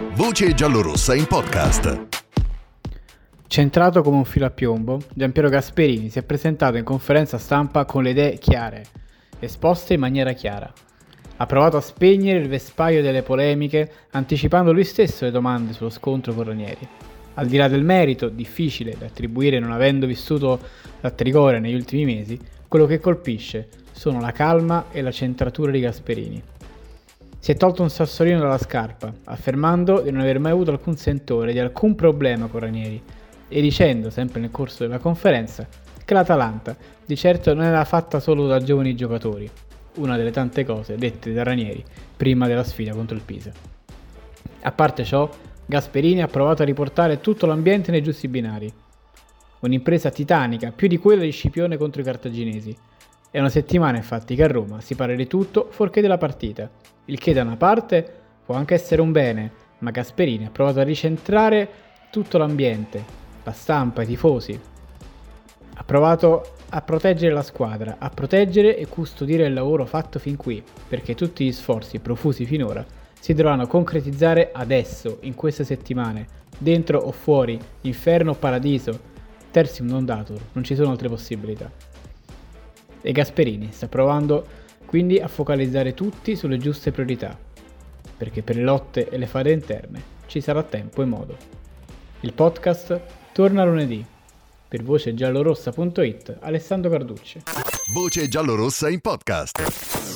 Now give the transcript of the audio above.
Voce giallorossa in podcast. Centrato come un filo a piombo, Giampiero Gasperini si è presentato in conferenza stampa con le idee chiare, esposte in maniera chiara. Ha provato a spegnere il vespaio delle polemiche, anticipando lui stesso le domande sullo scontro con Ranieri. Al di là del merito, difficile da attribuire non avendo vissuto la Trigoria negli ultimi mesi, quello che colpisce sono la calma e la centratura di Gasperini. Si è tolto un sassolino dalla scarpa, affermando di non aver mai avuto alcun sentore di alcun problema con Ranieri e dicendo, sempre nel corso della conferenza, che l'Atalanta di certo non era fatta solo da giovani giocatori, una delle tante cose dette da Ranieri prima della sfida contro il Pisa. A parte ciò, Gasperini ha provato a riportare tutto l'ambiente nei giusti binari. Un'impresa titanica, più di quella di Scipione contro i cartaginesi. È una settimana infatti che a Roma si parla di tutto fuorché della partita, il che da una parte può anche essere un bene, ma Gasperini ha provato a ricentrare tutto l'ambiente, la stampa, i tifosi. Ha provato a proteggere la squadra, a proteggere e custodire il lavoro fatto fin qui, perché tutti gli sforzi profusi finora si dovranno concretizzare adesso, in queste settimane, dentro o fuori, inferno o paradiso, tertium non datur, non ci sono altre possibilità. E Gasperini sta provando quindi a focalizzare tutti sulle giuste priorità, perché per le lotte e le fade interne ci sarà tempo e modo. Il podcast torna lunedì. Per vocegiallorossa.it, Alessandro Carducci. Voce giallorossa in podcast.